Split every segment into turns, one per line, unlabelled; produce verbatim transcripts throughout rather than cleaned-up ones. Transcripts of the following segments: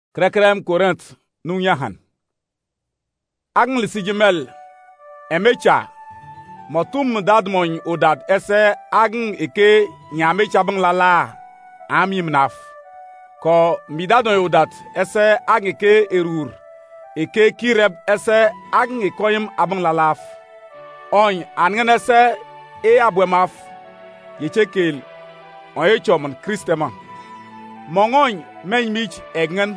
Krekrem Korint nu yahan. Agn lisijimel emecha motum dadmoin odad ese agn eke nyamecha bang lala amim naf. Ko midadon odat ese agn eke erur eke kireb ese agn ekoyim abang lalaf. On angen ese e abwemaf yechekel on echomon Christeman. Mongoin men mich egnen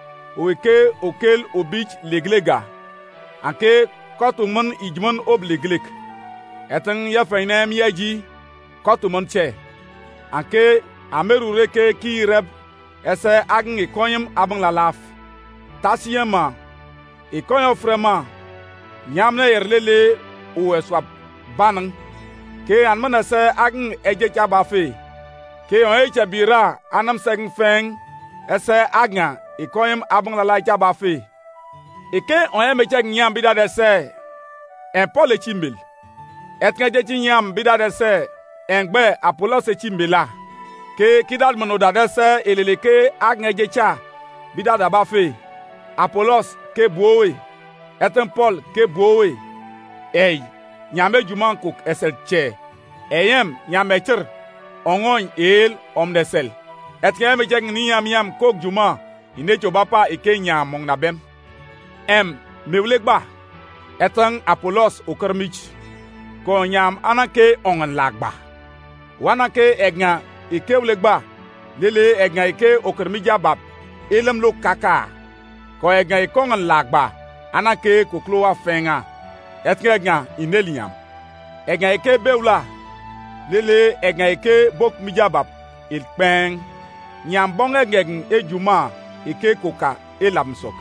Oeke okel obich leglega. Anke kotumun ijmun ob legleg. Eten yafeinem yaji kotumun che. Anke amerureke ki reb ese agn ikoyim abang lalaf. Tasiyema ikoyo frema nyamne yerlele o eswap banang. Ke anman ese agn ejecha bafe. Ke on echa bira anam segen feng ese agna ikoyim abang lala jaba fe. Eke onye meche nyam bida dese en Paul echimbel. Etngeje chi nyam bida dese en gbe Apollos echimbela. Ke kidal mono da dese eleleke agneje cha bida da ba fe. Apollos ke buowe. Eten Paul ke buowe. Ey nyame juman kok esel che. Eyem nyame chir ongon el omdesel. Etngeje meche nyam nyam kok juman ine chobapa eke nyam mong na bem. Em mewlegba etang Apollos okermich ko nyam anake ongan lagba. Wanake egna ike wlegba lele egna ike okermija bab elem lo kaka ko egna ikongan lagba anake koklowa fenga etnga egna ineliam. Egna ike beula lele egna ike bok mijabab il peng nyam bonge gegn ejuma ike koka elamsok.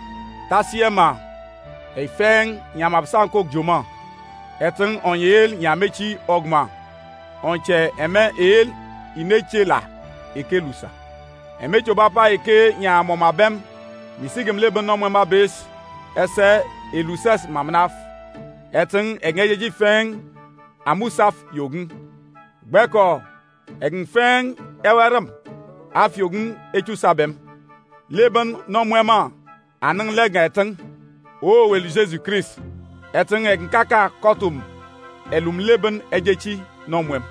Tasiema e feng nyam absan kok juma. Eteng onyel nyamechi ogma. Onche eme el inechela eke lusa. Eme chobapa eke nyam omabem misigem leben no mwema bes ese elusas mamnaf. Eteng engejeji feng amusaf yogun. Beko egen feng ewerem af yogun echu sabem. Leben no mwema anang lega eteng o wel Jesus Christ eteng egen kaka kotum elum leben ejechi no mwem.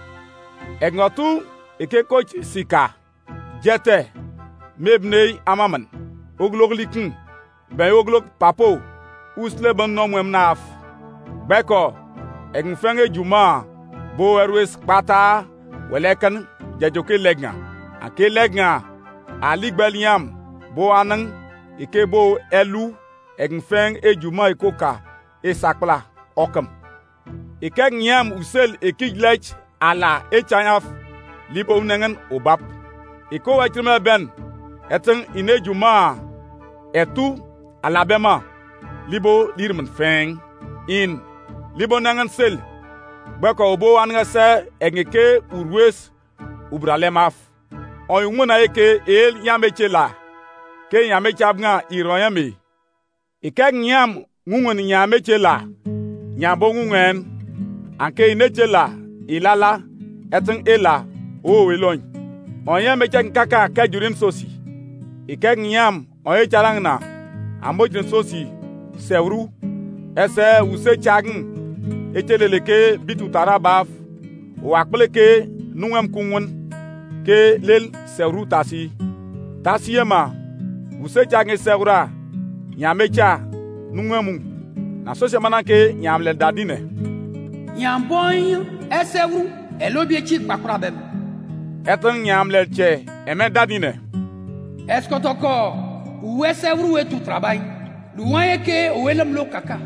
Egnotu eke coach sika jete mebnei amaman oglog likun ben oglog papo us leben no mwem naf. Beko egen fenge juma bo erwes pata welekan jajoke legna ake legna aligbeliam bo anang ikebo elu egen feng ejuma ikoka esakpla okam. Ikeg nyam usel ekijlech ala echanyaf libo nengen obap. Iko wachirme ben eteng inejuma etu alabema libo lirman feng in libo nengen sel bako obo anga se engeke urwes ubralemaf. Oyumuna eke el yamechela ke nyame chabnga iroyame. Ikeg nyam ngungun nyame chela nyambo ngungen anke inechela ilala eteng ela o welon. Onye meche nkaka kejurin sosi. Ikeg nyam onye charangna amojin sosi sewru ese use chagn echeleleke bitu tarabaf wakpleke nungem kungun ke lel sewru tasi. Tasiyema Use jange segura nyamecha nungemu na sose manake nyamle dadine
nyamboy eseguru elobiechi pakura bem
etan nyamle che eme dadine
eskotoko uwe seguru wetu trabai luwaye ke owelem lo kaka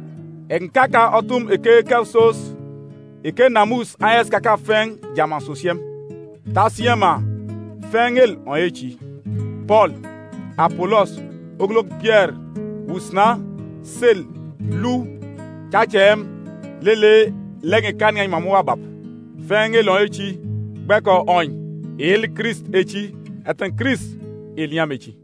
enkaka otum eke kelsos eke namus ayes kaka feng jaman sosiem tasiema fengel oyechi Paul Apollos, oglok Pierre, Usna, Sel, Lu, Chachem, Lele, Lenge Kanya Mamua Bab. Fenge lon echi, Beko oin, El Christ echi, Eten Christ, Eliam echi.